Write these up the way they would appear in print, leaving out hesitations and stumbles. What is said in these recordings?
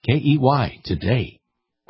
KEY today.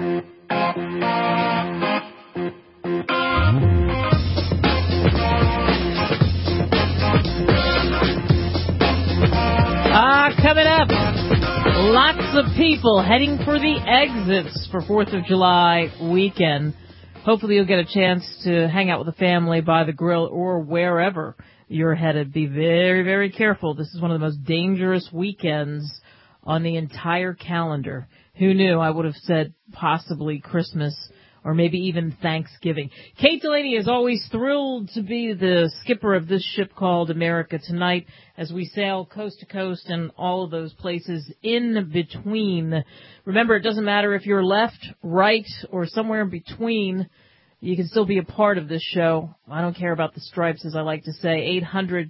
Coming up, lots of people heading for the exits for 4th of July weekend. Hopefully you'll get a chance to hang out with the family by the grill or wherever you're headed. Be very, very careful. This is one of the most dangerous weekends on the entire calendar. Who knew? I would have said possibly Christmas or maybe even Thanksgiving. Kate Delaney is always thrilled to be the skipper of this ship called America Tonight as we sail coast to coast and all of those places in between. Remember, it doesn't matter if you're left, right, or somewhere in between. You can still be a part of this show. I don't care about the stripes, as I like to say.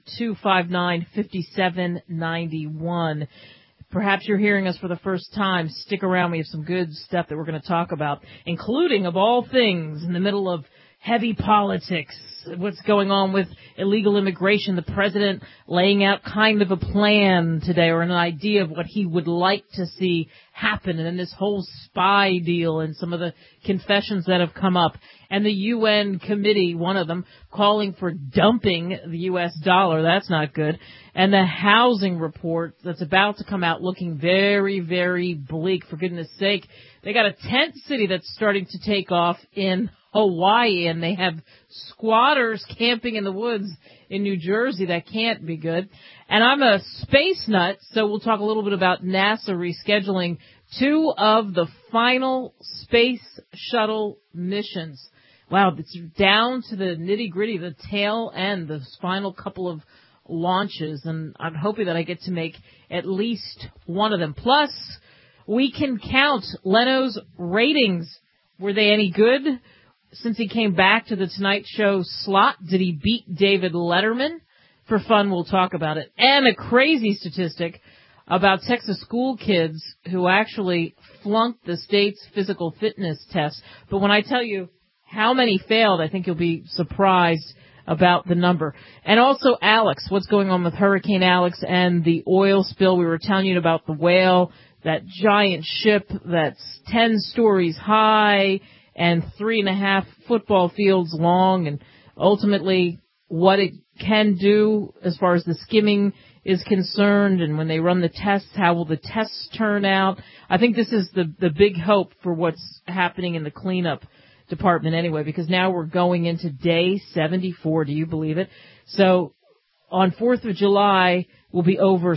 800-259-5791. Perhaps you're hearing us for the first time. Stick around. We have some good stuff that we're going to talk about, including, of all things, in the middle of heavy politics, what's going on with illegal immigration, the president laying out kind of a plan today or an idea of what he would like to see happen, and then this whole spy deal and some of the confessions that have come up, and the UN committee, one of them, calling for dumping the U.S. dollar. That's not good. And the housing report that's about to come out looking very, very bleak, for goodness sake. They got a tent city that's starting to take off in Hawaii, and they have squatters camping in the woods in New Jersey. That can't be good. And I'm a space nut, so we'll talk a little bit about NASA rescheduling 2 of the final space shuttle missions. Wow, it's down to the nitty-gritty, the tail end, the final couple of launches, and I'm hoping that I get to make at least one of them. Plus, we can count Leno's ratings. Were they any good since he came back to the Tonight Show slot? Did he beat David Letterman? For fun, we'll talk about it. And a crazy statistic about Texas school kids who actually flunked the state's physical fitness test. But when I tell you how many failed, I think you'll be surprised about the number. And also Alex, what's going on with Hurricane Alex and the oil spill. We were telling you about the whale, that giant ship that's 10 stories high and 3.5 football fields long, and ultimately what it can do as far as the skimming is concerned, and when they run the tests, how will the tests turn out? I think this is the big hope for what's happening in the cleanup department anyway, because now we're going into day 74. Do you believe it? So on 4th of July will be over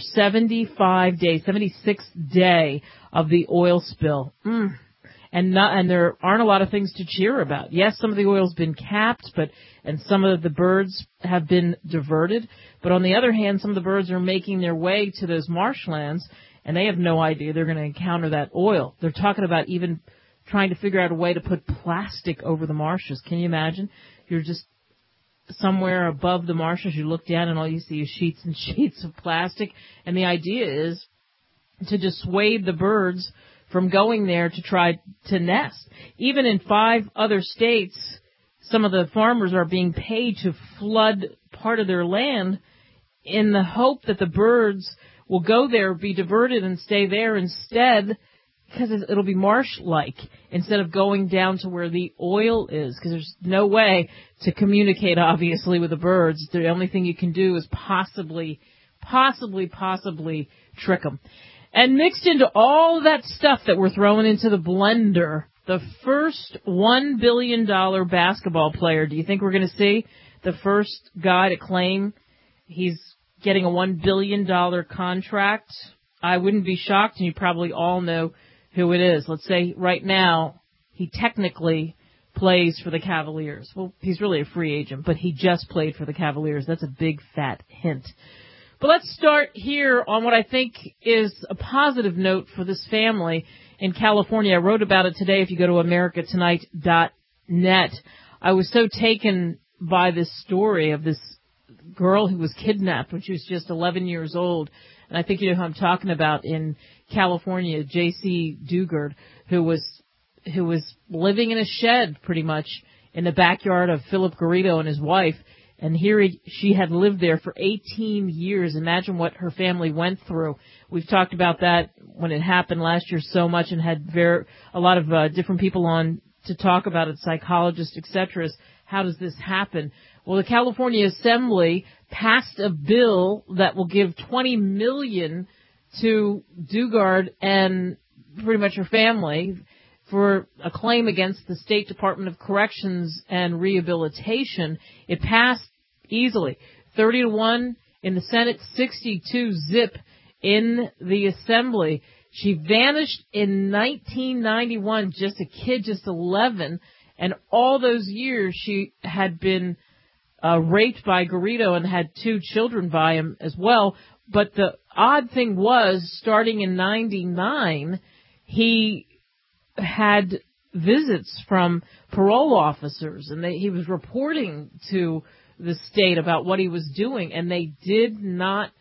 75 days, 76th day of the oil spill. And there aren't a lot of things to cheer about. Yes, some of the oil's been capped, and some of the birds have been diverted. But on the other hand, some of the birds are making their way to those marshlands, and they have no idea they're going to encounter that oil. They're talking about even trying to figure out a way to put plastic over the marshes. Can you imagine? You're just somewhere above the marshes, you look down and all you see is sheets and sheets of plastic. And the idea is to dissuade the birds from going there to try to nest. Even in 5 other states, some of the farmers are being paid to flood part of their land in the hope that the birds will go there, be diverted, and stay there instead, because it'll be marsh-like, instead of going down to where the oil is, because there's no way to communicate, obviously, with the birds. The only thing you can do is possibly trick them. And mixed into all that stuff that we're throwing into the blender, the first $1 billion basketball player. Do you think we're going to see the first guy to claim he's getting a $1 billion contract? I wouldn't be shocked, and you probably all know who it is. Let's say right now he technically plays for the Cavaliers. Well, he's really a free agent, but he just played for the Cavaliers. That's a big, fat hint. But let's start here on what I think is a positive note for this family in California. I wrote about it today if you go to americatonight.net. I was so taken by this story of this girl who was kidnapped when she was just 11 years old. And I think you know who I'm talking about in California, J.C. Dugard, who was living in a shed pretty much in the backyard of Philip Garrido and his wife. And she had lived there for 18 years. Imagine what her family went through We've talked about that when it happened last year so much and had a lot of different people on to talk about it, psychologists, et cetera. How does this happen? Well, the California Assembly passed a bill that will give $20 million to Dugard and pretty much her family for a claim against the State Department of Corrections and Rehabilitation. It passed easily, 30-1 in the Senate, 62 zip in the Assembly. She vanished in 1991, just a kid, just 11, and all those years she had been raped by Garrido and had 2 children by him as well. But the odd thing was, starting in 99, he had visits from parole officers, and he was reporting to the state about what he was doing, and they didn't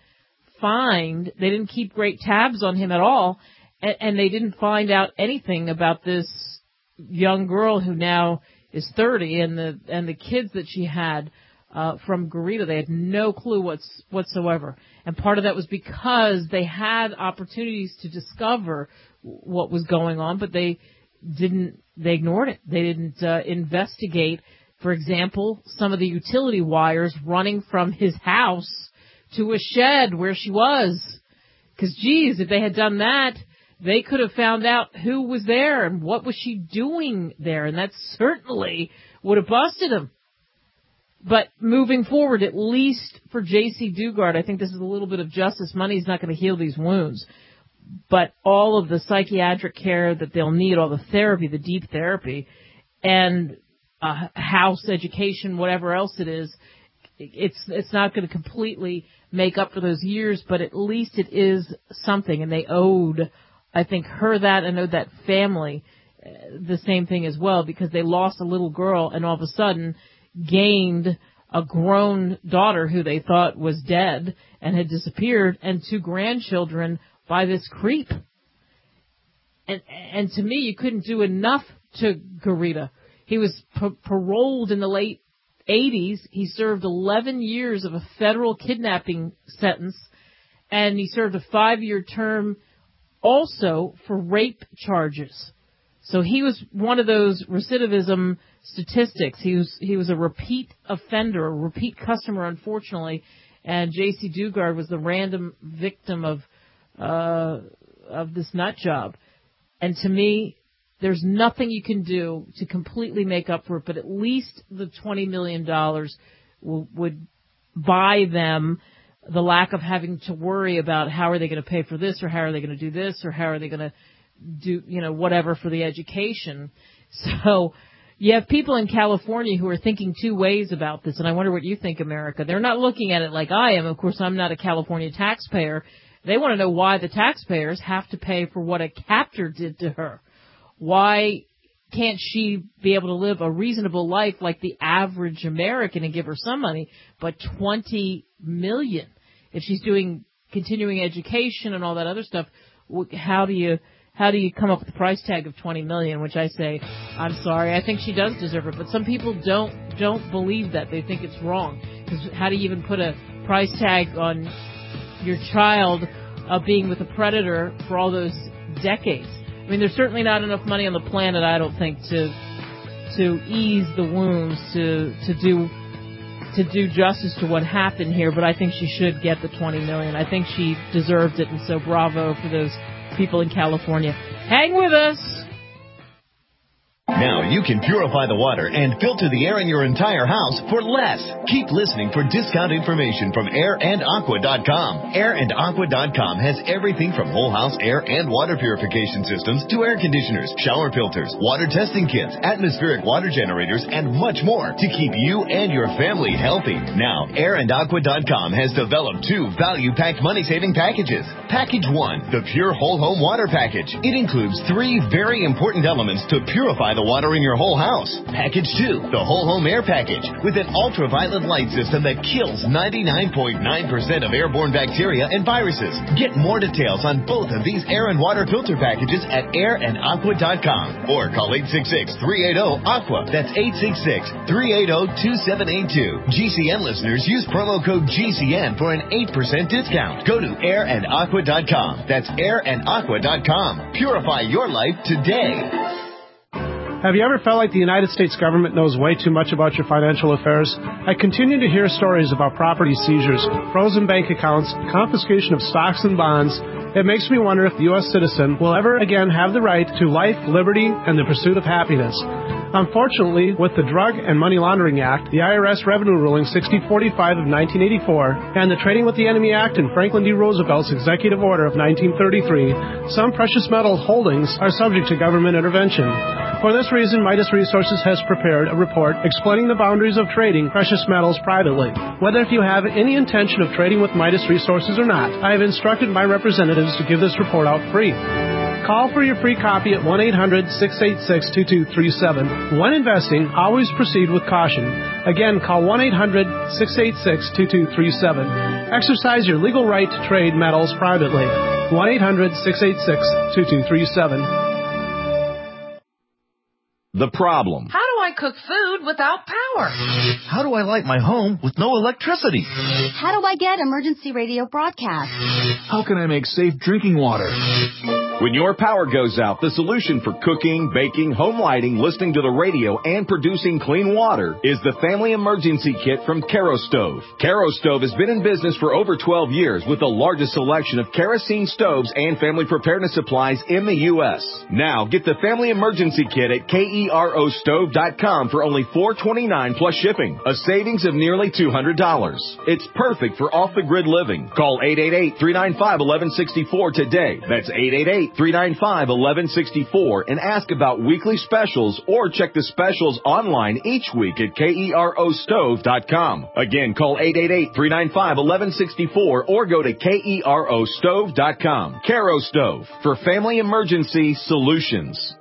keep great tabs on him at all, and they didn't find out anything about this young girl who now is 30 and the kids that she had from Garrido. They had no clue whatsoever. And part of that was because they had opportunities to discover what was going on, but they ignored it. They didn't investigate, for example, some of the utility wires running from his house to a shed where she was. Because, geez, if they had done that, they could have found out who was there and what was she doing there, and that certainly would have busted him. But moving forward, at least for J.C. Dugard, I think this is a little bit of justice. Money is not going to heal these wounds. But all of the psychiatric care that they'll need, all the therapy, the deep therapy, and house education, whatever else it is, it's not going to completely make up for those years, but at least it is something. And they owed, I think, her that and owed that family the same thing as well, because they lost a little girl and all of a sudden gained a grown daughter who they thought was dead and had disappeared, and 2 grandchildren by this creep. And to me, you couldn't do enough to Garrido. He was paroled in the late 80s. He served 11 years of a federal kidnapping sentence, and he served a 5-year term also for rape charges. So he was one of those recidivism statistics. He was a repeat offender, a repeat customer, unfortunately, and J.C. Dugard was the random victim of this nut job. And to me, there's nothing you can do to completely make up for it, but at least the $20 million would buy them the lack of having to worry about how are they going to pay for this, or how are they going to do this, or how are they going to do, whatever for the education. So you have people in California who are thinking 2 ways about this, and I wonder what you think, America. They're not looking at it like I am. Of course, I'm not a California taxpayer. They want to know why the taxpayers have to pay for what a captor did to her. Why can't she be able to live a reasonable life like the average American and give her some money, but $20 million? If she's doing continuing education and all that other stuff, how do you come up with the price tag of $20 million? Which I say, I'm sorry, I think she does deserve it, but some people don't believe that. They think it's wrong. Because how do you even put a price tag on your child being with a predator for all those decades? I mean, there's certainly not enough money on the planet, I don't think, to ease the wounds, to do justice to what happened here. But I think she should get the $20 million. I think she deserved it, and so bravo for those people in California. Hang with us. Now you can purify the water and filter the air in your entire house for less. Keep listening for discount information from AirandAqua.com. AirandAqua.com has everything from whole house air and water purification systems to air conditioners, shower filters, water testing kits, atmospheric water generators, and much more to keep you and your family healthy. Now, AirandAqua.com has developed 2 value-packed money-saving packages. Package 1, the Pure Whole Home Water Package. It includes 3 very important elements to purify the the water in your whole house. Package 2, the whole home air package, with an ultraviolet light system that kills 99.9% of airborne bacteria and viruses. Get more details on both of these air and water filter packages at airandaqua.com or call 866-380-AQUA. That's 866-380-2782. GCN listeners use promo code GCN for an 8% discount. Go to airandaqua.com. That's airandaqua.com. Purify your life today. Have you ever felt like the United States government knows way too much about your financial affairs? I continue to hear stories about property seizures, frozen bank accounts, confiscation of stocks and bonds. It makes me wonder if the U.S. citizen will ever again have the right to life, liberty, and the pursuit of happiness. Unfortunately, with the Drug and Money Laundering Act, the IRS Revenue Ruling 6045 of 1984, and the Trading with the Enemy Act and Franklin D. Roosevelt's Executive Order of 1933, some precious metal holdings are subject to government intervention. For this reason, Midas Resources has prepared a report explaining the boundaries of trading precious metals privately. Whether if you have any intention of trading with Midas Resources or not, I have instructed my representatives to give this report out free. Call for your free copy at 1-800-686-2237. When investing, always proceed with caution. Again, call 1-800-686-2237. Exercise your legal right to trade metals privately. 1-800-686-2237. The problem. How do I cook food without power? How do I light my home with no electricity? How do I get emergency radio broadcasts? How can I make safe drinking water? When your power goes out, the solution for cooking, baking, home lighting, listening to the radio, and producing clean water is the Family Emergency Kit from Kerastove. Kerastove has been in business for over 12 years with the largest selection of kerosene stoves and family preparedness supplies in the U.S. Now, get the Family Emergency Kit at KEROstove.com for only $4.29 plus shipping, a savings of nearly $200. It's perfect for off-the-grid living. Call 888-395-1164 today. That's 888-395-1164 and ask about weekly specials or check the specials online each week at KEROstove.com. Again, call 888-395-1164 or go to KEROstove.com. Kerastove for family emergency solutions.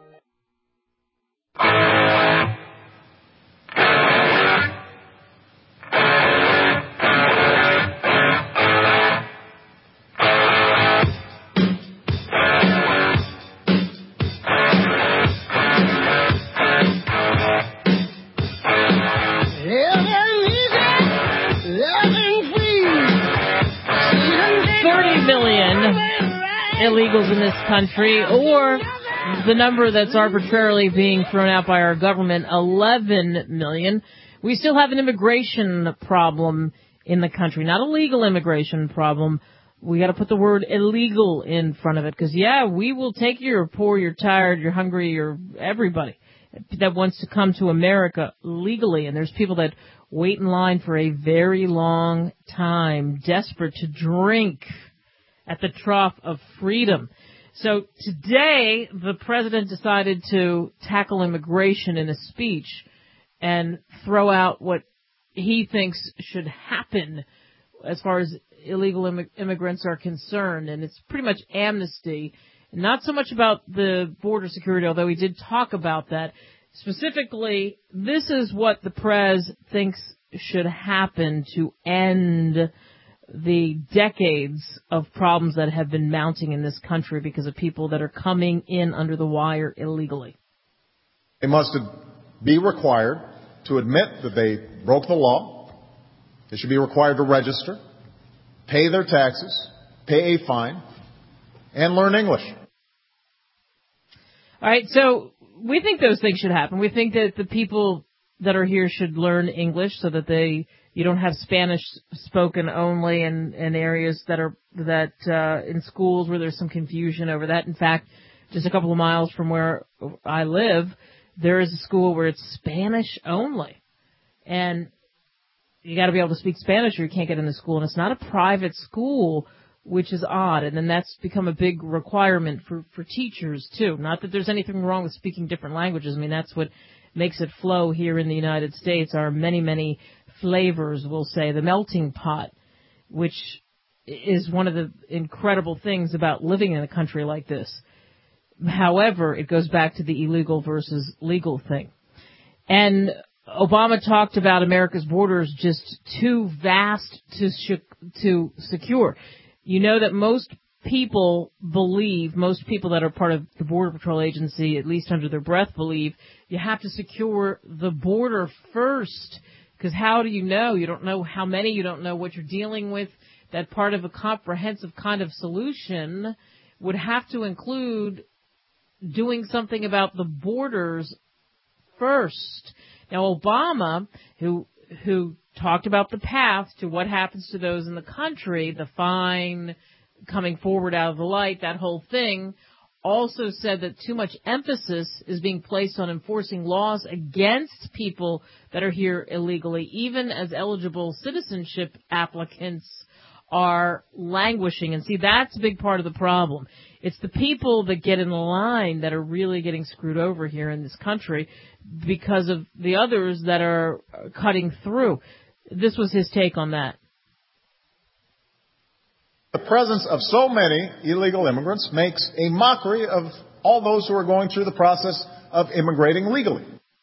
30 million illegals in this country, or the number that's arbitrarily being thrown out by our government, 11 million. We still have an immigration problem in the country, not a legal immigration problem. We got to put the word illegal in front of it because, yeah, we will take you. You're poor, you're tired, you're hungry, you're everybody that wants to come to America legally. And there's people that wait in line for a very long time, desperate to drink at the trough of freedom. So today, the president decided to tackle immigration in a speech and throw out what he thinks should happen as far as illegal immigrants are concerned. And it's pretty much amnesty. Not so much about the border security, although he did talk about that. Specifically, this is what the Prez thinks should happen to end the decades of problems that have been mounting in this country because of people that are coming in under the wire illegally. They must be required to admit that they broke the law. They should be required to register, pay their taxes, pay a fine, and learn English. All right, so we think those things should happen. We think that the people that are here should learn English so that you don't have Spanish spoken only in areas that in schools where there's some confusion over that. In fact, just a couple of miles from where I live, there is a school where it's Spanish only. And you got to be able to speak Spanish or you can't get into school. And it's not a private school, which is odd. And then that's become a big requirement for teachers, too. Not that there's anything wrong with speaking different languages. I mean, that's what makes it flow here in the United States. Our many, many flavors, we'll say, the melting pot, which is one of the incredible things about living in a country like this. However, it goes back to the illegal versus legal thing. And Obama talked about America's borders just too vast to secure. You know that most people that are part of the Border Patrol Agency, at least under their breath, believe you have to secure the border first. Because how do you know? You don't know how many, you don't know what you're dealing with. That part of a comprehensive kind of solution would have to include doing something about the borders first. Now, Obama, who talked about the path to what happens to those in the country, the fine, coming forward out of the light, that whole thing, also said that too much emphasis is being placed on enforcing laws against people that are here illegally, even as eligible citizenship applicants are languishing. And see, that's a big part of the problem. It's the people that get in the line that are really getting screwed over here in this country because of the others that are cutting through. This was his take on that. The presence of so many illegal immigrants makes a mockery of all those who are going through the process of immigrating legally.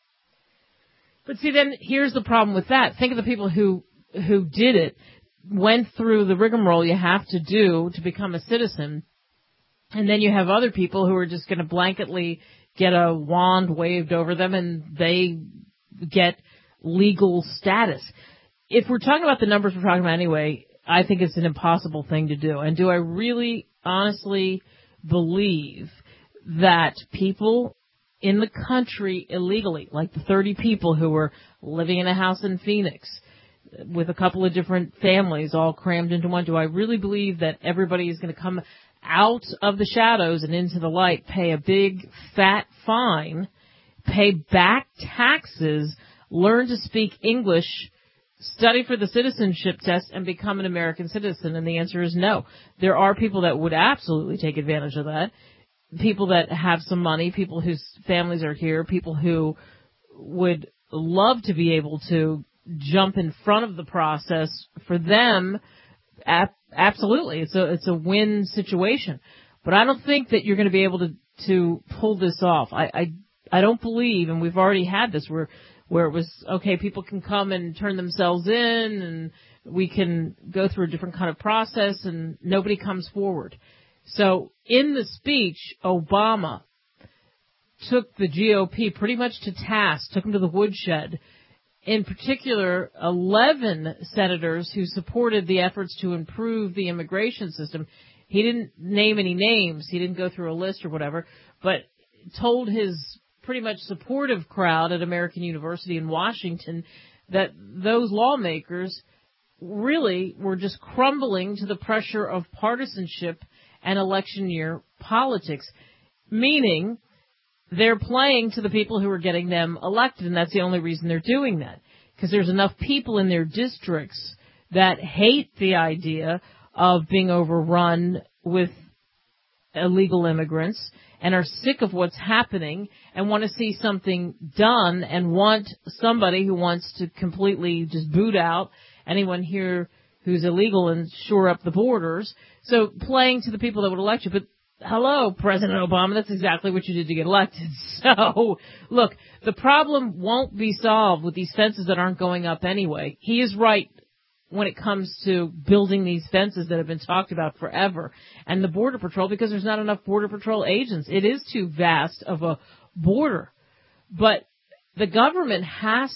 But see, then here's the problem with that. Think of the people who did it, went through the rigmarole you have to do to become a citizen, and then you have other people who are just going to blanketly get a wand waved over them and they get legal status. If we're talking about the numbers we're talking about anyway, I think it's an impossible thing to do. And do I really honestly believe that people in the country illegally, like the 30 people who were living in a house in Phoenix with a couple of different families all crammed into one, do I really believe that everybody is going to come out of the shadows and into the light, pay a big fat fine, pay back taxes, learn to speak English, study for the citizenship test, and become an American citizen? And the answer is no. There are people that would absolutely take advantage of that. People that have some money, people whose families are here, people who would love to be able to jump in front of the process. For them, absolutely, it's a win situation. But I don't think that you're going to be able to pull this off. I don't believe, and we've already had this where it was, okay, people can come and turn themselves in and we can go through a different kind of process and nobody comes forward. So in the speech, Obama took the GOP pretty much to task, took them to the woodshed. In particular, 11 senators who supported the efforts to improve the immigration system. He didn't name any names. He didn't go through a list or whatever, but told his pretty much supportive crowd at American University in Washington that those lawmakers really were just crumbling to the pressure of partisanship and election year politics, meaning they're playing to the people who are getting them elected, and that's the only reason they're doing that, because there's enough people in their districts that hate the idea of being overrun with illegal immigrants and are sick of what's happening and want to see something done and want somebody who wants to completely just boot out anyone here who's illegal and shore up the borders. So playing to the people that would elect you. But hello, President Obama, that's exactly what you did to get elected. So, look, the problem won't be solved with these fences that aren't going up anyway. He is right when it comes to building these fences that have been talked about forever. And the Border Patrol, because there's not enough Border Patrol agents. It is too vast of a border. But the government has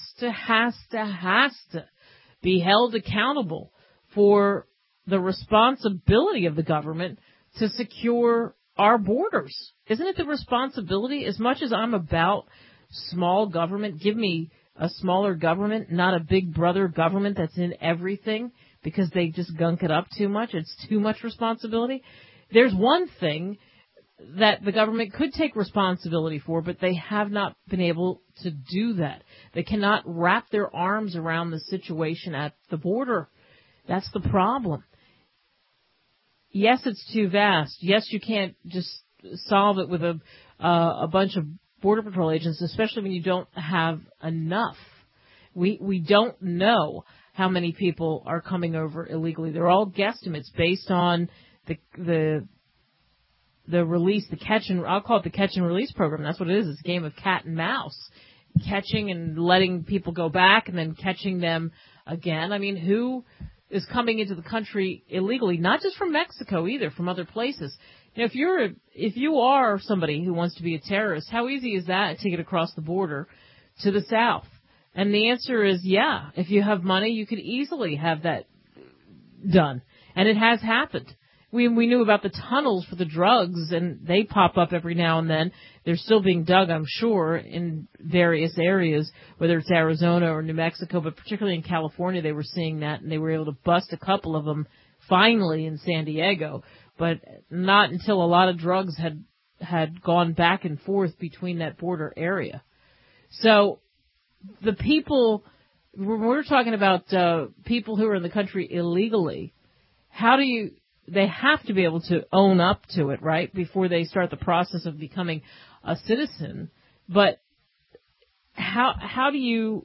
to be held accountable for the responsibility of the government to secure our borders. Isn't it the responsibility? As much as I'm about small government, give me a smaller government, not a big brother government that's in everything because they just gunk it up too much. It's too much responsibility. There's one thing that the government could take responsibility for, but they have not been able to do that. They cannot wrap their arms around the situation at the border. That's the problem. Yes, it's too vast. Yes, you can't just solve it with a bunch of Border Patrol agents, especially when you don't have enough. We don't know how many people are coming over illegally. They're all guesstimates based on the release, I'll call it the catch and release program. That's what it is. It's a game of cat and mouse. Catching and letting people go back and then catching them again. I mean, who is coming into the country illegally? Not just from Mexico either, from other places. You know, if you are somebody who wants to be a terrorist, how easy is that to get across the border to the south? And the answer is, yeah, if you have money, you could easily have that done. And it has happened. We knew about the tunnels for the drugs, and they pop up every now and then. They're still being dug, I'm sure, in various areas, whether it's Arizona or New Mexico, but particularly in California they were seeing that, and they were able to bust a couple of them finally in San Diego, but not until a lot of drugs had gone back and forth between that border area. So the people, when we're talking about people who are in the country illegally, they have to be able to own up to it, right, before they start the process of becoming a citizen. But how do you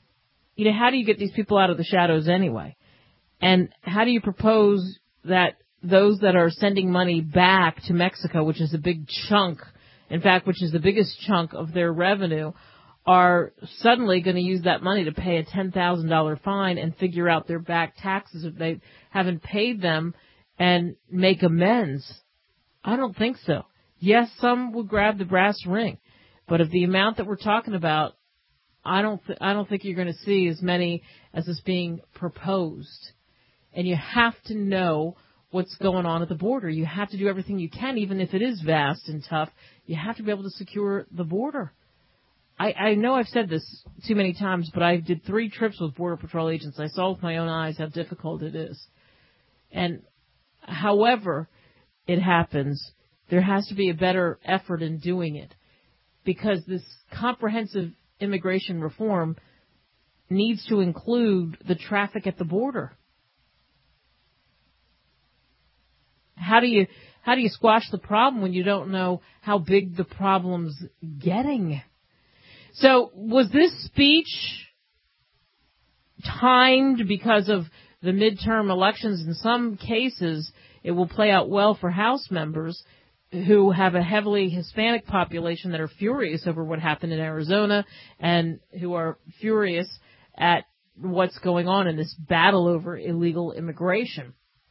get these people out of the shadows anyway? And how do you propose that those that are sending money back to Mexico, which is a big chunk, in fact, which is the biggest chunk of their revenue, are suddenly going to use that money to pay a $10,000 fine and figure out their back taxes if they haven't paid them and make amends? I don't think so. Yes, some would grab the brass ring, but of the amount that we're talking about, I don't think you're going to see as many as is being proposed. And you have to know what's going on at the border. You have to do everything you can, even if it is vast and tough. You have to be able to secure the border. I know I've said this too many times, but I did 3 trips with Border Patrol agents. I saw with my own eyes how difficult it is. And however it happens, there has to be a better effort in doing it, because this comprehensive immigration reform needs to include the traffic at the border. How do you squash the problem when you don't know how big the problem's getting? So was this speech timed because of the midterm elections? In some cases, it will play out well for House members who have a heavily Hispanic population that are furious over what happened in Arizona and who are furious at what's going on in this battle over illegal immigration.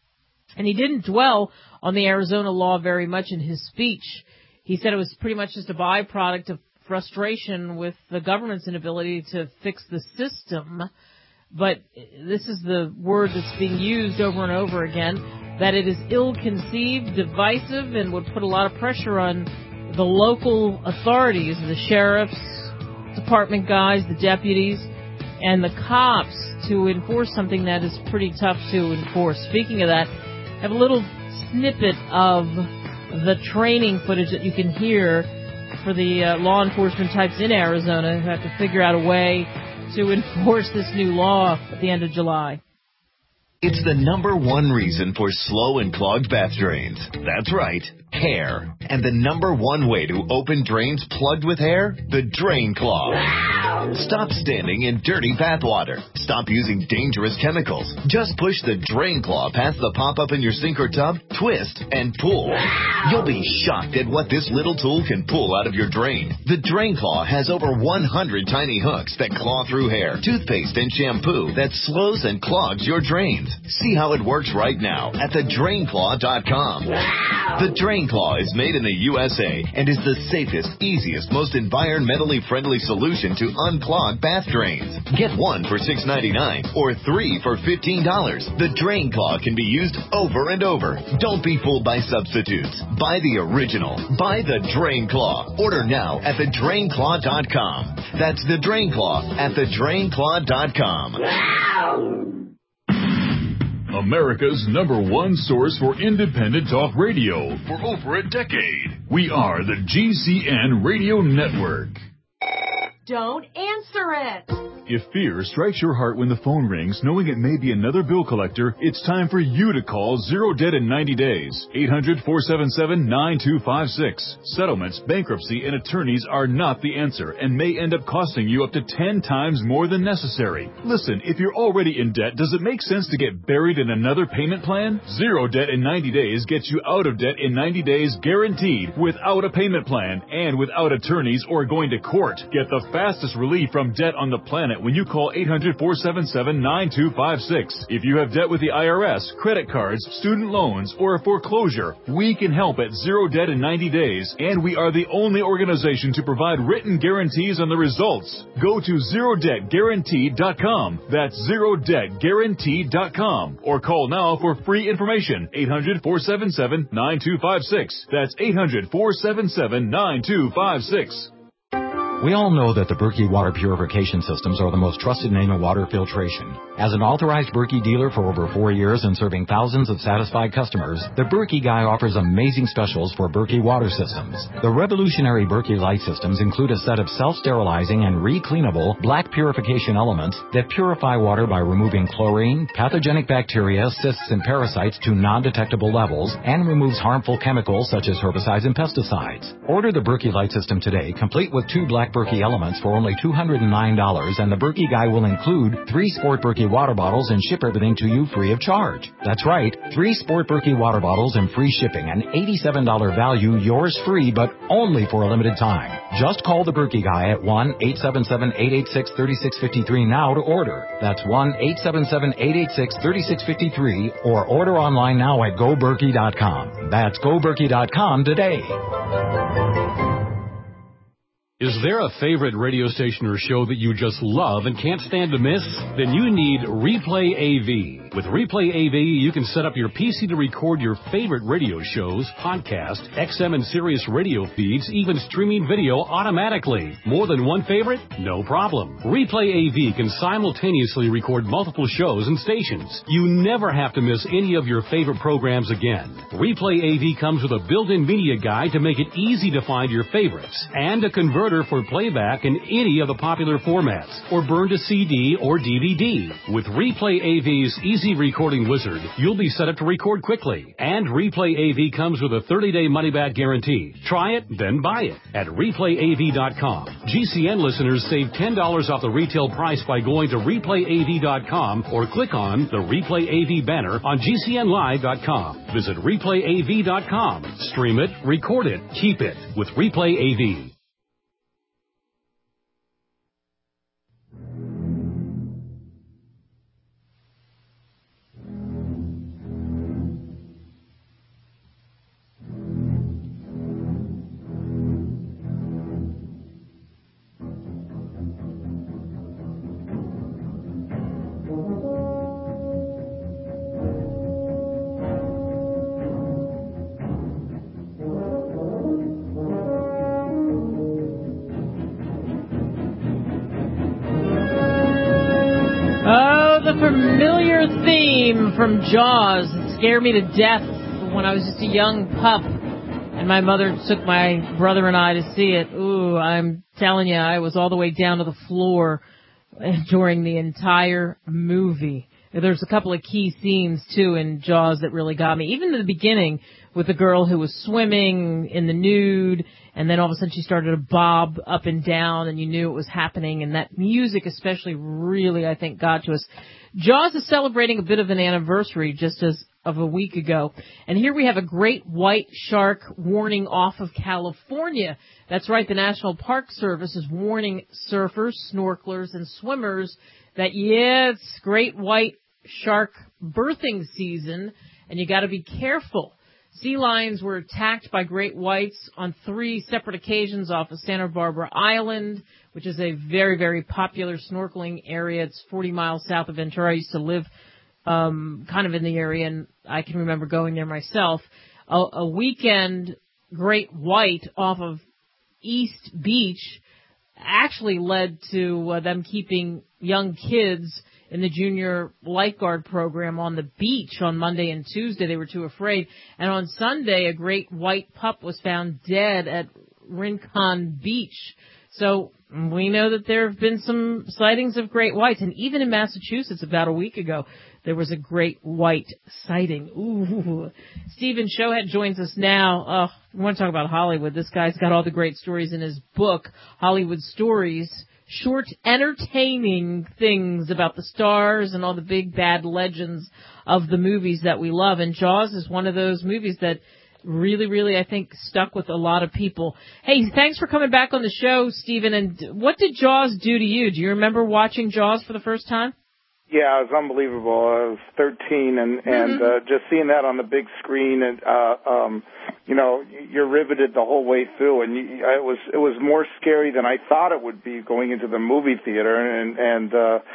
And he didn't dwell on the Arizona law very much in his speech. He said it was pretty much just a byproduct of frustration with the government's inability to fix the system. But this is the word that's being used over and over again, that it is ill-conceived, divisive, and would put a lot of pressure on the local authorities, the sheriff's department guys, the deputies, and the cops to enforce something that is pretty tough to enforce. Speaking of that, I have a little snippet of the training footage that you can hear for the law enforcement types in Arizona who have to figure out a way to enforce this new law at the end of July. It's the #1 reason for slow and clogged bath drains. That's right, hair. And the #1 way to open drains plugged with hair? The Drain Claw. Stop standing in dirty bath water. Stop using dangerous chemicals. Just push the Drain Claw past the pop-up in your sink or tub, twist, and pull. You'll be shocked at what this little tool can pull out of your drain. The Drain Claw has over 100 tiny hooks that claw through hair, toothpaste, and shampoo that slows and clogs your drains. See how it works right now at thedrainclaw.com. The Drain Claw is made in the USA and is the safest, easiest, most environmentally friendly solution to unclog bath drains. Get 1 for $6.99 or 3 for $15. The Drain Claw can be used over and over. Don't be fooled by substitutes. Buy the original. Buy the Drain Claw. Order now at thedrainclaw.com. That's the Drain Claw at thedrainclaw.com. America's #1 source for independent talk radio for over a decade. We are the GCN Radio Network. Don't answer it. If fear strikes your heart when the phone rings, knowing it may be another bill collector, it's time for you to call Zero Debt in 90 days. 800-477-9256. Settlements, bankruptcy, and attorneys are not the answer and may end up costing you up to 10 times more than necessary. Listen, if you're already in debt, does it make sense to get buried in another payment plan? Zero Debt in 90 days gets you out of debt in 90 days guaranteed, without a payment plan and without attorneys or going to court. Get the fastest relief from debt on the planet when you call 800-477-9256. If you have debt with the IRS, credit cards, student loans, or a foreclosure, we can help at Zero Debt in 90 days, and we are the only organization to provide written guarantees on the results. Go to ZeroDebtGuaranteed.com. That's ZeroDebtGuaranteed.com. Or call now for free information. 800-477-9256. That's 800-477-9256. We all know that the Berkey water purification systems are the most trusted name in water filtration. As an authorized Berkey dealer for over 4 years and serving thousands of satisfied customers, the Berkey Guy offers amazing specials for Berkey water systems. The revolutionary Berkey Light systems include a set of self-sterilizing and re-cleanable black purification elements that purify water by removing chlorine, pathogenic bacteria, cysts, and parasites to non-detectable levels, and removes harmful chemicals such as herbicides and pesticides. Order the Berkey Light system today, complete with 2 black Berkey elements for only $209, and the Berkey Guy will include 3 Sport Berkey water bottles and ship everything to you free of charge. That's right, 3 Sport Berkey water bottles and free shipping, an $87 value, yours free, but only for a limited time. Just call the Berkey Guy at 1-877-886-3653 now to order. That's 1-877-886-3653, or order online now at GoBerkey.com. That's GoBerkey.com today. Is there a favorite radio station or show that you just love and can't stand to miss? Then you need Replay AV. With Replay AV, you can set up your PC to record your favorite radio shows, podcasts, XM and Sirius radio feeds, even streaming video automatically. More than one favorite? No problem. Replay AV can simultaneously record multiple shows and stations. You never have to miss any of your favorite programs again. Replay AV comes with a built-in media guide to make it easy to find your favorites, and a converter for playback in any of the popular formats, or burn to CD or DVD. With Replay AV's Easy Recording Wizard, you'll be set up to record quickly. And Replay AV comes with a 30-day money-back guarantee. Try it, then buy it at ReplayAV.com. GCN listeners save $10 off the retail price by going to ReplayAV.com or click on the Replay AV banner on GCNLive.com. Visit ReplayAV.com. Stream it, record it, keep it with Replay AV. Familiar theme from Jaws. It scared me to death when I was just a young pup, and my mother took my brother and I to see it. Ooh, I'm telling you, I was all the way down to the floor during the entire movie. There's a couple of key scenes, too, in Jaws that really got me. Even in the beginning, with the girl who was swimming in the nude, and then all of a sudden she started to bob up and down, and you knew it was happening. And that music especially really, I think, got to us. Jaws is celebrating a bit of an anniversary just as of a week ago. And here we have a great white shark warning off of California. That's right, the National Park Service is warning surfers, snorkelers, and swimmers that, yeah, it's great white shark birthing season, and you got to be careful. Sea lions were attacked by great whites on 3 separate occasions off of Santa Barbara Island, which is a very, very popular snorkeling area. It's 40 miles south of Ventura. I used to live kind of in the area, and I can remember going there myself. A weekend great white off of East Beach actually led to them keeping young kids in the junior lifeguard program on the beach on Monday and Tuesday. They were too afraid. And on Sunday, a great white pup was found dead at Rincon Beach. So we know that there have been some sightings of great whites, and even in Massachusetts about a week ago, there was a great white sighting. Ooh. Stephen Shohet joins us now. We want to talk about Hollywood. This guy's got all the great stories in his book, Hollywood Stories. Short, entertaining things about the stars and all the big bad legends of the movies that we love. And Jaws is one of those movies that really, really, I think, stuck with a lot of people. Hey, thanks for coming back on the show, Stephen. And what did Jaws do to you? Do you remember watching Jaws for the first time? Yeah, it was unbelievable. I was 13, and just seeing that on the big screen, and you're riveted the whole way through. And it was more scary than I thought it would be going into the movie theater. And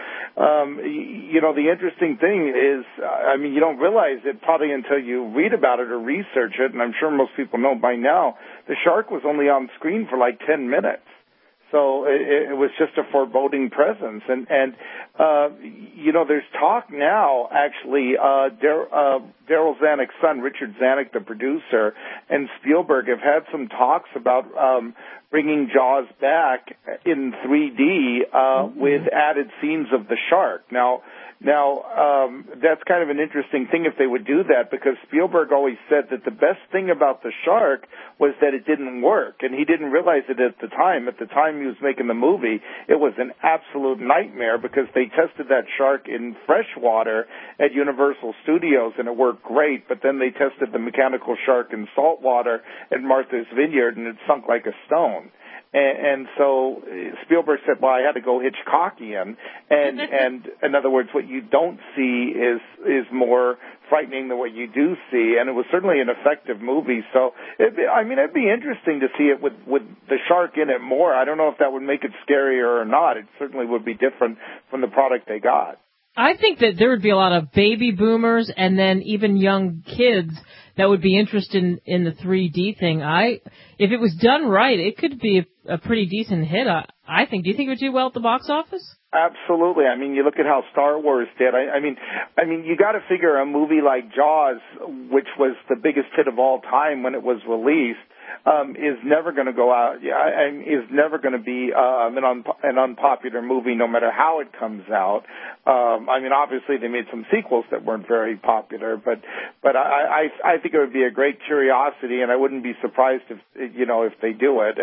the interesting thing is, you don't realize it probably until you read about it or research it. And I'm sure most people know by now, the shark was only on screen for like 10 minutes. So it was just a foreboding presence. And there's talk now, actually, Darryl Zanuck's son, Richard Zanuck, the producer, and Spielberg have had some talks about bringing Jaws back in 3D with added scenes of the shark. Now, that's kind of an interesting thing if they would do that, because Spielberg always said that the best thing about the shark was that it didn't work, and he didn't realize it at the time. At the time he was making the movie, it was an absolute nightmare because they tested that shark in fresh water at Universal Studios, and it worked great, but then they tested the mechanical shark in salt water at Martha's Vineyard, and it sunk like a stone. And so Spielberg said, well, I had to go Hitchcockian. And in other words, what you don't see is more frightening than what you do see. And it was certainly an effective movie. So, it'd be interesting to see it with the shark in it more. I don't know if that would make it scarier or not. It certainly would be different from the product they got. I think that there would be a lot of baby boomers and then even young kids that would be interested in the 3D thing. If it was done right, it could be a pretty decent hit, I think. Do you think it would do well at the box office? Absolutely. You look at how Star Wars did. You got to figure a movie like Jaws, which was the biggest hit of all time when it was released, is never going to go out. Is never going to be an unpopular movie, no matter how it comes out. Obviously they made some sequels that weren't very popular, but I think it would be a great curiosity, and I wouldn't be surprised if they do it.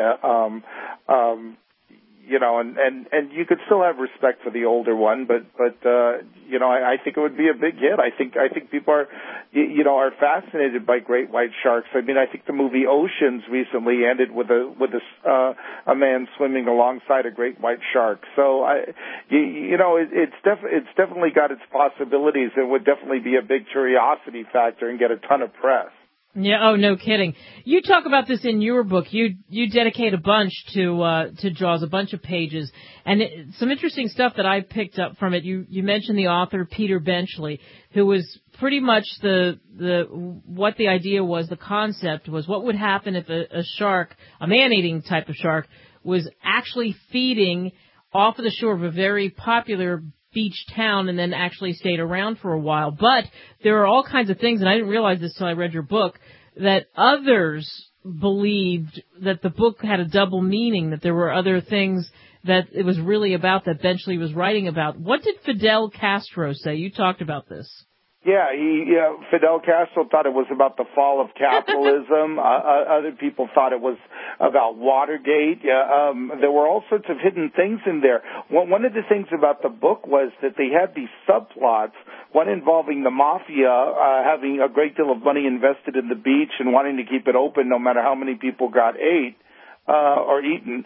And you could still have respect for the older one, but I think it would be a big hit. I think people are fascinated by great white sharks. I think the movie Oceans recently ended with a man swimming alongside a great white shark. So it's definitely got its possibilities. It would definitely be a big curiosity factor and get a ton of press. Yeah, oh, no kidding. You talk about this in your book. You dedicate a bunch to Jaws, a bunch of pages, and some interesting stuff that I picked up from it. You mentioned the author Peter Benchley, who was pretty much what the idea was, the concept was, what would happen if a shark, a man-eating type of shark, was actually feeding off of the shore of a very popular beach town and then actually stayed around for a while. But there are all kinds of things, and I didn't realize this till I read your book, that others believed that the book had a double meaning, that there were other things that it was really about that Benchley was writing about. What did Fidel Castro say? You talked about this. Yeah, Fidel Castro thought it was about the fall of capitalism. Other people thought it was about Watergate. There were all sorts of hidden things in there. One of the things about the book was that they had these subplots, one involving the mafia having a great deal of money invested in the beach and wanting to keep it open no matter how many people got ate. Or eaten.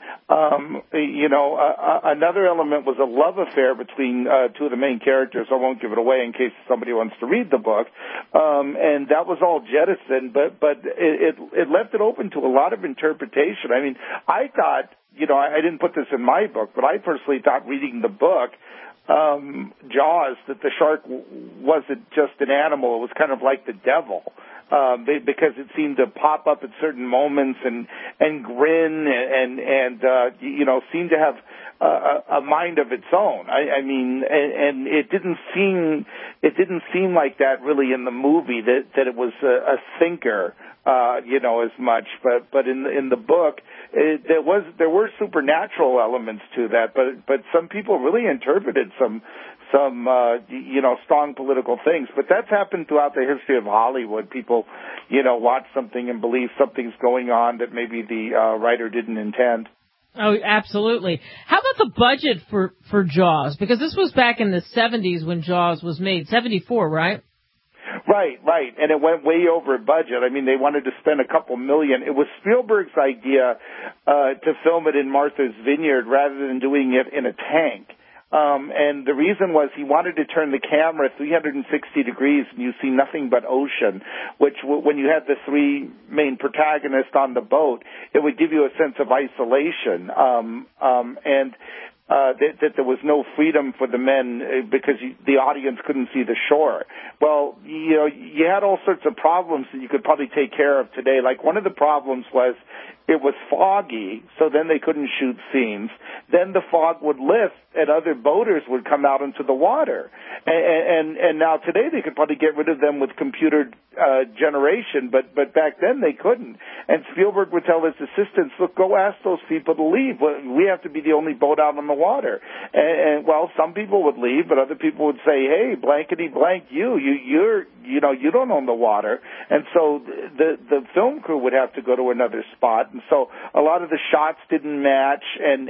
Another element was a love affair between two of the main characters. I won't give it away in case somebody wants to read the book. And that was all jettisoned, but it left it open to a lot of interpretation. I thought, I didn't put this in my book, but I personally thought reading the book, Jaws, that the shark wasn't just an animal. It was kind of like the devil. because it seemed to pop up at certain moments and grin and seemed to have a mind of its own. I mean, and it didn't seem like that really in the movie that it was a thinker, as much. But in the book, there were supernatural elements to that. But some people really interpreted some strong political things. But that's happened throughout the history of Hollywood. People, watch something and believe something's going on that maybe the writer didn't intend. Oh, absolutely. How about the budget for Jaws? Because this was back in the 70s when Jaws was made. 74, right? Right. And it went way over budget. I mean, they wanted to spend a couple million. It was Spielberg's idea to film it in Martha's Vineyard rather than doing it in a tank. And the reason was he wanted to turn the camera 360 degrees and you see nothing but ocean, which when you had the three main protagonists on the boat, it would give you a sense of isolation. That there was no freedom for the men because the audience couldn't see the shore. Well, you had all sorts of problems that you could probably take care of today. Like one of the problems was it was foggy, so then they couldn't shoot scenes. Then the fog would lift and other boaters would come out into the water. And now today they could probably get rid of them with computer generation, but back then they couldn't. And Spielberg would tell his assistants, look, go ask those people to leave. We have to be the only boat out on the water. And some people would leave, but other people would say, hey, blankety blank, you don't own the water. And so the film crew would have to go to another spot. And so a lot of the shots didn't match, and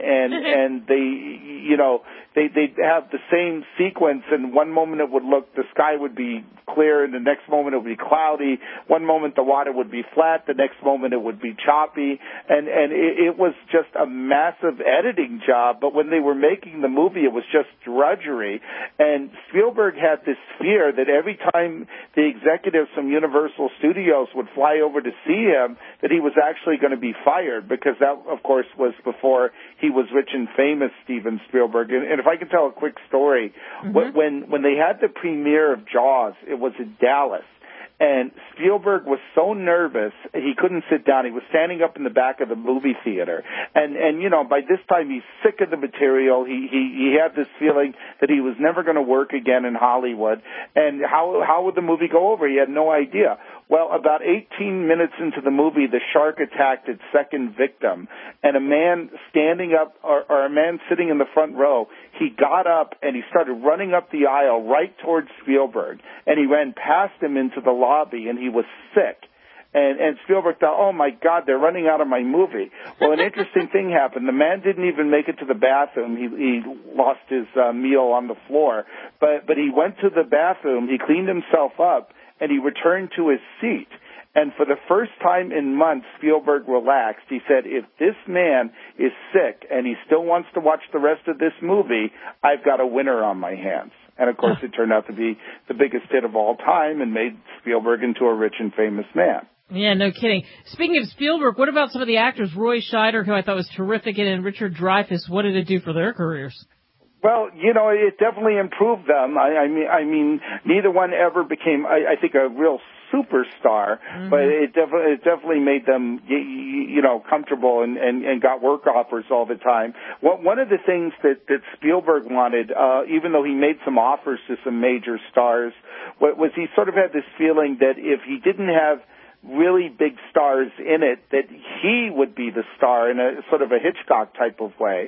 they'd have the same sequence, and one moment it would look, the sky would be clear, and the next moment it would be cloudy. One moment the water would be flat, the next moment it would be choppy, and it was just a massive editing job. But when they were making the movie, it was just drudgery. And Spielberg had this fear that every time the executives from Universal Studios would fly over to see him, that he was actually going to be fired, because that, of course, was before he was rich and famous, Steven Spielberg. And if I can tell a quick story, when they had the premiere of Jaws, it was in Dallas. And Spielberg was so nervous, he couldn't sit down. He was standing up in the back of the movie theater. And by this time he's sick of the material. He had this feeling that he was never going to work again in Hollywood. And how would the movie go over? He had no idea. Well, about 18 minutes into the movie, the shark attacked its second victim. And a man standing up, or a man sitting in the front row, he got up and he started running up the aisle right towards Spielberg. And he ran past him into the lobby, and he was sick. And Spielberg thought, oh, my God, they're running out of my movie. Well, an interesting thing happened. The man didn't even make it to the bathroom. He lost his meal on the floor. But he went to the bathroom, he cleaned himself up, and he returned to his seat. And for the first time in months, Spielberg relaxed. He said, if this man is sick and he still wants to watch the rest of this movie, I've got a winner on my hands. And, of course, it turned out to be the biggest hit of all time and made Spielberg into a rich and famous man. Yeah, no kidding. Speaking of Spielberg, what about some of the actors? Roy Scheider, who I thought was terrific, and Richard Dreyfuss. What did it do for their careers? Well, it definitely improved them. I mean, neither one ever became, I think, a real superstar, but it definitely made them, comfortable and got work offers all the time. One of the things that Spielberg wanted, even though he made some offers to some major stars, was he sort of had this feeling that if he didn't have really big stars in it, that he would be the star in a sort of a Hitchcock type of way.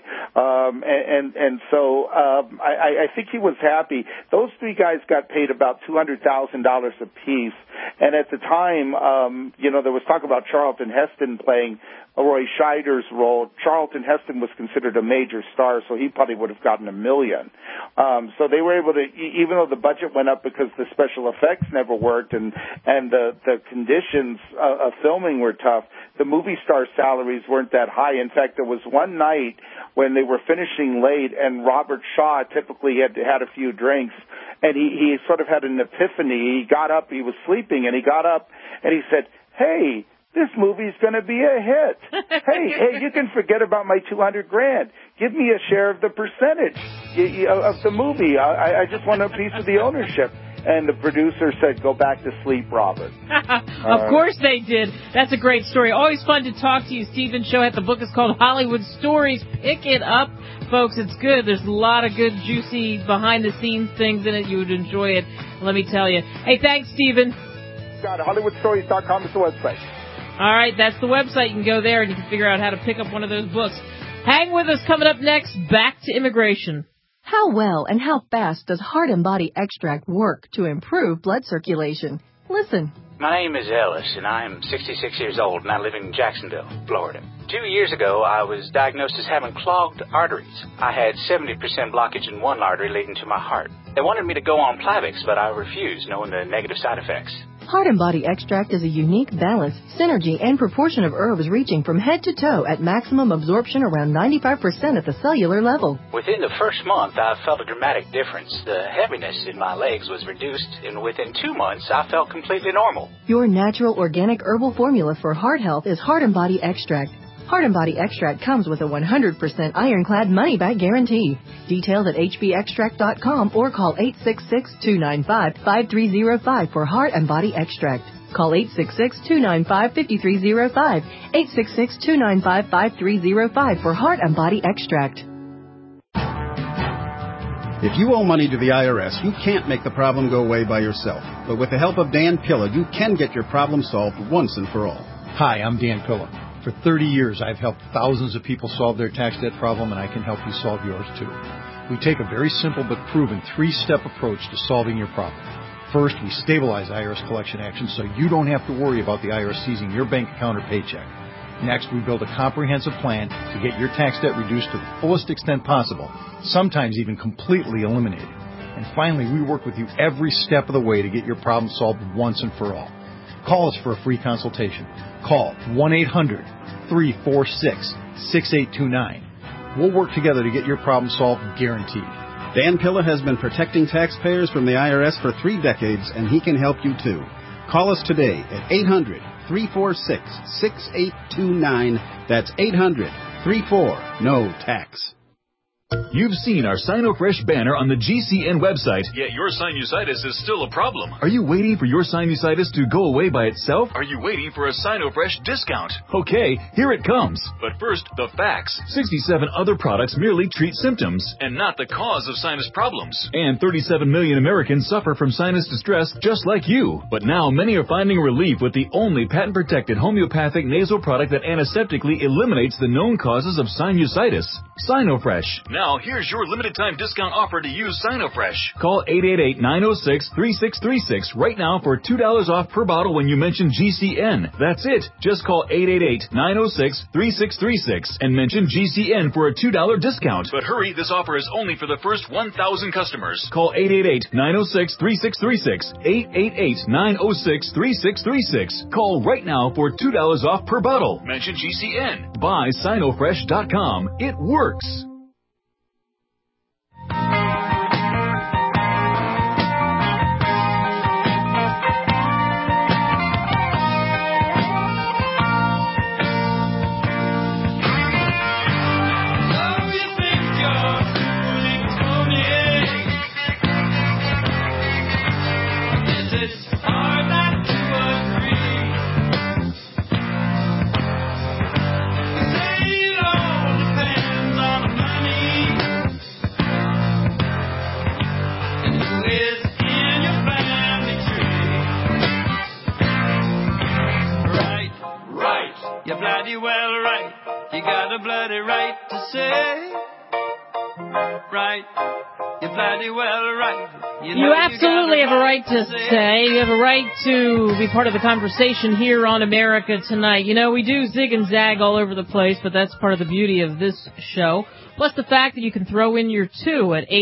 So I think he was happy. Those three guys got paid about $200,000 apiece. And at the time, there was talk about Charlton Heston playing Roy Scheider's role. Charlton Heston was considered a major star, so he probably would have gotten $1 million. So they were able to, even though the budget went up because the special effects never worked and the conditions of filming were tough, the movie star salaries weren't that high. In fact, there was one night when they were finishing late, and Robert Shaw typically had a few drinks, and he sort of had an epiphany. He got up, he was sleeping, and he got up and he said, hey, this movie's going to be a hit. Hey, you can forget about my $200,000. Give me a share of the percentage of the movie. I just want a piece of the ownership. and the producer said, "Go back to sleep, Robert." Of course they did. That's a great story. Always fun to talk to you, Stephen Choate. The book is called Hollywood Stories. Pick it up, folks. It's good. There's a lot of good, juicy, behind-the-scenes things in it. You would enjoy it, let me tell you. Hey, thanks, Stephen. Got it. HollywoodStories.com is the website. All right, that's the website. You can go there and you can figure out how to pick up one of those books. Hang with us. Coming up next, back to immigration. How well and how fast does Heart and Body Extract work to improve blood circulation? Listen. My name is Ellis, and I am 66 years old, and I live in Jacksonville, Florida. 2 years ago, I was diagnosed as having clogged arteries. I had 70% blockage in one artery leading to my heart. They wanted me to go on Plavix, but I refused, knowing the negative side effects. Heart and Body Extract is a unique balance, synergy, and proportion of herbs reaching from head to toe at maximum absorption around 95% at the cellular level. Within the first month, I felt a dramatic difference. The heaviness in my legs was reduced, and within 2 months, I felt completely normal. Your natural organic herbal formula for heart health is Heart and Body Extract. Heart and Body Extract comes with a 100% ironclad money-back guarantee. Details at hbextract.com or call 866-295-5305 for Heart and Body Extract. Call 866-295-5305, 866-295-5305 for Heart and Body Extract. If you owe money to the IRS, you can't make the problem go away by yourself. But with the help of Dan Pilla, you can get your problem solved once and for all. Hi, I'm Dan Pilla. For 30 years, I've helped thousands of people solve their tax debt problem, and I can help you solve yours too. We take a very simple but proven 3-step approach to solving your problem. First, we stabilize IRS collection actions so you don't have to worry about the IRS seizing your bank account or paycheck. Next, we build a comprehensive plan to get your tax debt reduced to the fullest extent possible, sometimes even completely eliminated. And finally, we work with you every step of the way to get your problem solved once and for all. Call us for a free consultation. Call 1-800-346-6829. We'll work together to get your problem solved, guaranteed. Dan Pilla has been protecting taxpayers from the IRS for 3 decades, and he can help you too. Call us today at 800-346-6829. That's 800-34-NO-TAX. You've seen our SinoFresh banner on the GCN website, yet your sinusitis is still a problem. Are you waiting for your sinusitis to go away by itself? Are you waiting for a SinoFresh discount? Okay, here it comes. But first, the facts. 67 other products merely treat symptoms and not the cause of sinus problems. And 37 million Americans suffer from sinus distress just like you. But now many are finding relief with the only patent-protected homeopathic nasal product that antiseptically eliminates the known causes of sinusitis. SinoFresh. Now, here's your limited-time discount offer to use SinoFresh. Call 888-906-3636 right now for $2 off per bottle when you mention GCN. That's it. Just call 888-906-3636 and mention GCN for a $2 discount. But hurry, this offer is only for the first 1,000 customers. Call 888-906-3636. 888-906-3636. Call right now for $2 off per bottle. Mention GCN. Buy SinoFresh.com. It works. Bloody well right, you got a bloody right to say, right, you're bloody well right. You absolutely have a right to say, you have a right to be part of the conversation here on America Tonight. You know, we do zig and zag all over the place, but that's part of the beauty of this show. Plus the fact that you can throw in your two at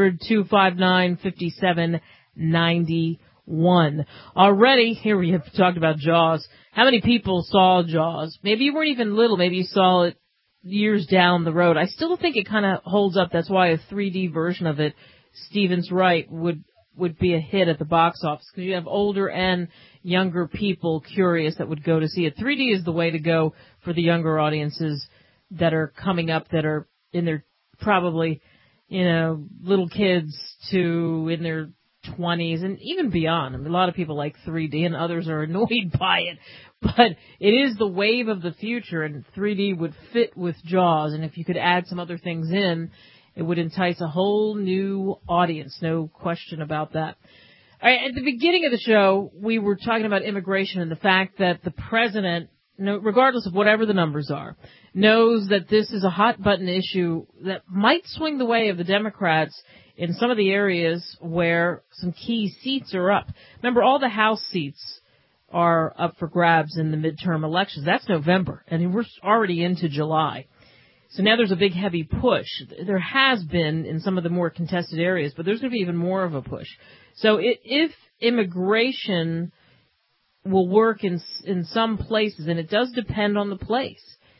800-259-5791. Already, here we have talked about Jaws. How many people saw Jaws? Maybe you weren't even little. Maybe you saw it years down the road. I still think it kind of holds up. That's why a 3D version of it, Steven's right, would be a hit at the box office. Because you have older and younger people curious that would go to see it. 3D is the way to go for the younger audiences that are coming up, that are in their probably, little kids to in their 20s and even beyond. I mean, a lot of people like 3D and others are annoyed by it. But it is the wave of the future, and 3D would fit with JAWS. And if you could add some other things in, it would entice a whole new audience. No question about that. All right, at the beginning of the show, we were talking about immigration and the fact that the president, regardless of whatever the numbers are, knows that this is a hot-button issue that might swing the way of the Democrats in some of the areas where some key seats are up. Remember, all the House seats are up for grabs in the midterm elections. That's November, and we're already into July. So now there's a big, heavy push. There has been in some of the more contested areas, but there's going to be even more of a push. So if immigration will work in some places, and it does depend on the place,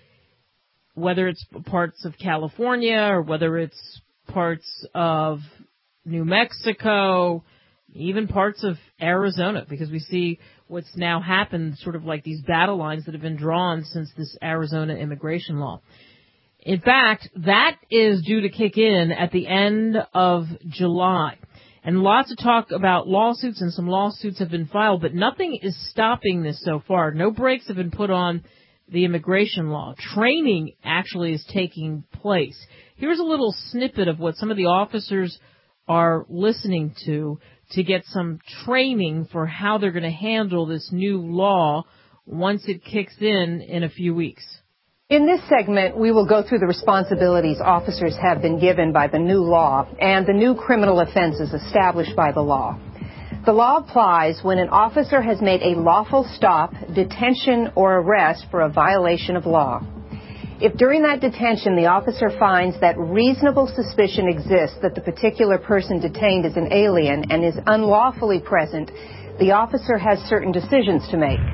whether it's parts of California or whether it's parts of New Mexico, even parts of Arizona, because we see what's now happened, sort of like these battle lines that have been drawn since this Arizona immigration law. In fact, that is due to kick in at the end of July. And lots of talk about lawsuits, and some lawsuits have been filed, but nothing is stopping this so far. No brakes have been put on the immigration law. Training actually is taking place. Here's a little snippet of what some of the officers are listening to get some training for how they're going to handle this new law once it kicks in a few weeks. In this segment, we will go through the responsibilities officers have been given by the new law and the new criminal offenses established by the law. The law applies when an officer has made a lawful stop, detention, or arrest for a violation of law. If during that detention the officer finds that reasonable suspicion exists that the particular person detained is an alien and is unlawfully present, the officer has certain decisions to make.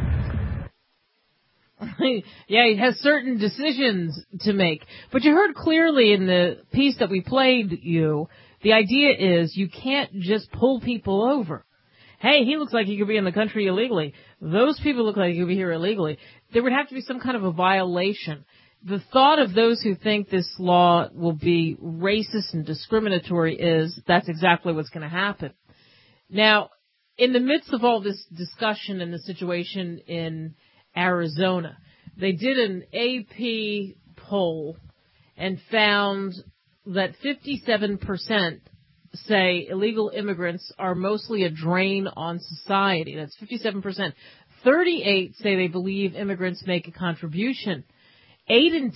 Yeah, he has certain decisions to make. But you heard clearly in the piece that we played you, the idea is you can't just pull people over. Hey, he looks like he could be in the country illegally. Those people look like he could be here illegally. There would have to be some kind of a violation. The thought of those who think this law will be racist and discriminatory is that's exactly what's going to happen. Now, in the midst of all this discussion and the situation in Arizona, they did an AP poll and found that 57% say illegal immigrants are mostly a drain on society. That's 57%. 38 say they believe immigrants make a contribution. 8 in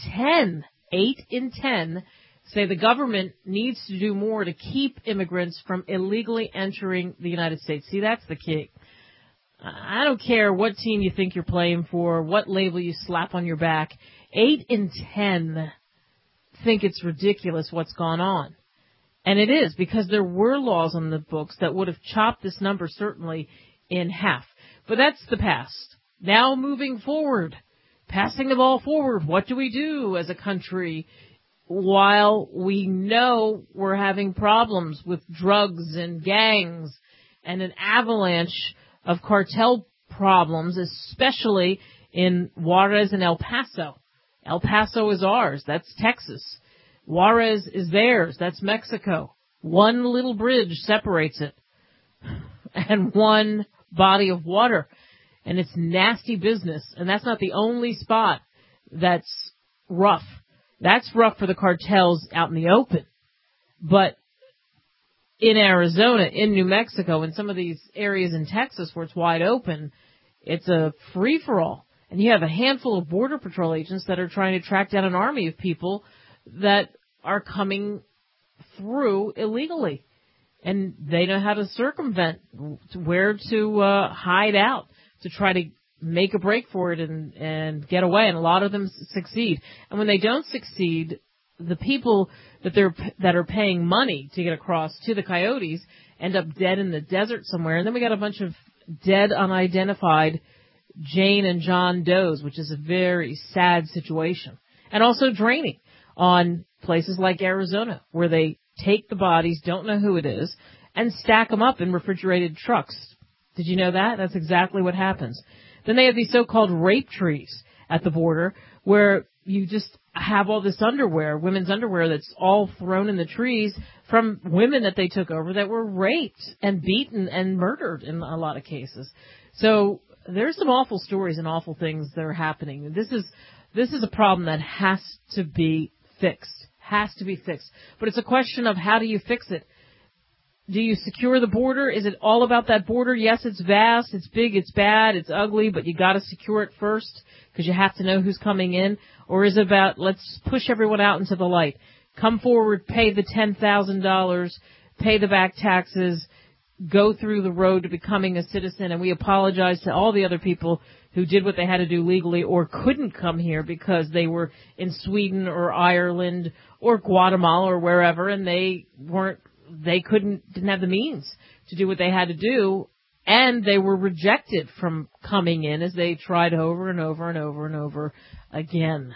10 say the government needs to do more to keep immigrants from illegally entering the United States. See, that's the key. I don't care what team you think you're playing for, what label you slap on your back. 8 in 10 think it's ridiculous what's gone on. And it is, because there were laws on the books that would have chopped this number certainly in half. But that's the past. Now moving forward, passing the ball forward, what do we do as a country while we know we're having problems with drugs and gangs and an avalanche of cartel problems, especially in Juarez and El Paso. El Paso is ours. That's Texas. Juarez is theirs. That's Mexico. One little bridge separates it. And one body of water. And it's nasty business. And that's not the only spot that's rough. That's rough for the cartels out in the open. But in Arizona, in New Mexico, in some of these areas in Texas where it's wide open, it's a free-for-all. And you have a handful of Border Patrol agents that are trying to track down an army of people that are coming through illegally. And they know how to circumvent, where to hide out, to try to make a break for it and get away. And a lot of them succeed. And when they don't succeed, the people that are paying money to get across to the coyotes end up dead in the desert somewhere. And then we got a bunch of dead, unidentified Jane and John Does, which is a very sad situation. And also draining on places like Arizona, where they take the bodies, don't know who it is, and stack them up in refrigerated trucks. Did you know that? That's exactly what happens. Then they have these so-called rape trees at the border, where you just have all this underwear, women's underwear that's all thrown in the trees from women that they took over that were raped and beaten and murdered in a lot of cases. So there's some awful stories and awful things that are happening. This is a problem that has to be fixed. Has to be fixed. But it's a question of how do you fix it? Do you secure the border? Is it all about that border? Yes, it's vast, it's big, it's bad, it's ugly, but you got to secure it first because you have to know who's coming in. Or is it about let's push everyone out into the light? Come forward, pay the $10,000, pay the back taxes, go through the road to becoming a citizen, and we apologize to all the other people who did what they had to do legally or couldn't come here because they were in Sweden or Ireland or Guatemala or wherever, and didn't have the means to do what they had to do, and they were rejected from coming in as they tried over and over and over and over again.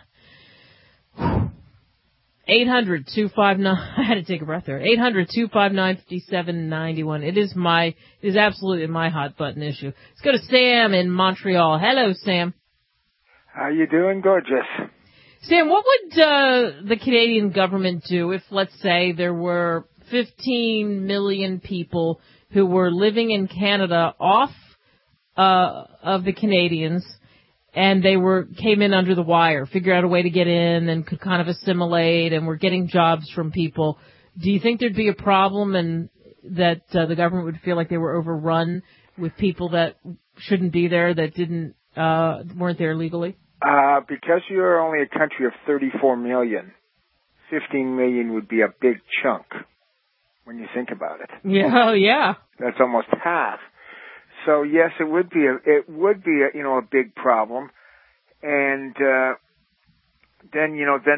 800-259, I had to take a breath there. 800-259-5791. It is absolutely my hot button issue. Let's go to Sam in Montreal. Hello, Sam. How you doing? Gorgeous. Sam, what would the Canadian government do if, let's say, there were 15 million people who were living in Canada off of the Canadians, and they came in under the wire, figured out a way to get in and could kind of assimilate and were getting jobs from people? Do you think there'd be a problem and that the government would feel like they were overrun with people that shouldn't be there, that weren't there legally? Because you're only a country of 34 million, 15 million would be a big chunk when you think about it. Yeah, oh, yeah. That's almost half. So yes, it would be a big problem, and then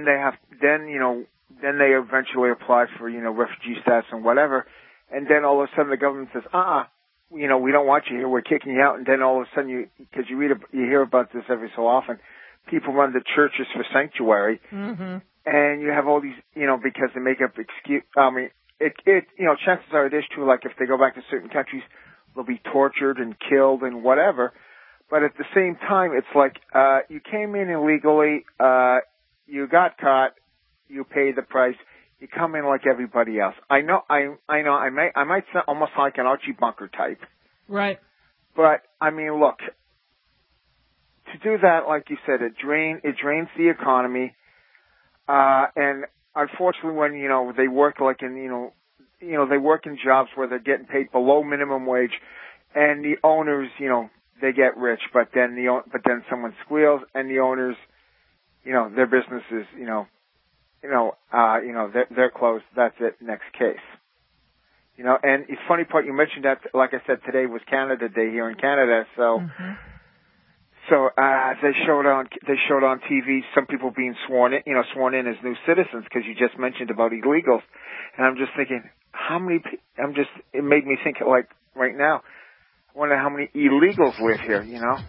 they eventually apply for refugee status and whatever, and then all of a sudden the government says, we don't want you here, we're kicking you out, and then all of a sudden because you hear about this every so often, people run to churches for sanctuary, and you have all these because they make up excuse. Chances are it is true. Like if they go back to certain countries, they'll be tortured and killed and whatever. But at the same time, it's like you came in illegally, you got caught, you paid the price, you come in like everybody else. I know. I might sound almost like an Archie Bunker type, right? But I mean, look, to do that, like you said, it drains the economy, and unfortunately, when they work like in they work in jobs where they're getting paid below minimum wage, and the owners, they get rich, but then someone squeals, and the owners, their businesses, they're closed. That's it. Next case. And the funny part, you mentioned that, like I said, today was Canada Day here in Canada, so. So they showed on TV some people being sworn in as new citizens because you just mentioned about illegals, and I'm just thinking it made me think like right now, I wonder how many illegals live here,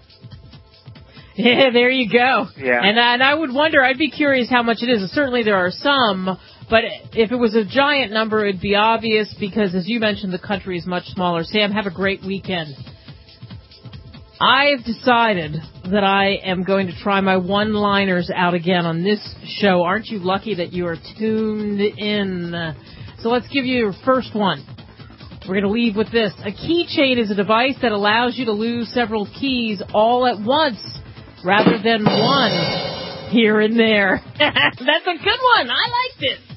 Yeah, there you go. Yeah. And I would wonder, I'd be curious how much it is. Certainly there are some, but if it was a giant number, it'd be obvious because, as you mentioned, the country is much smaller. Sam, have a great weekend. I've decided that I am going to try my one-liners out again on this show. Aren't you lucky that you are tuned in? So let's give you your first one. We're going to leave with this. A keychain is a device that allows you to lose several keys all at once rather than one here and there. That's a good one. I like this.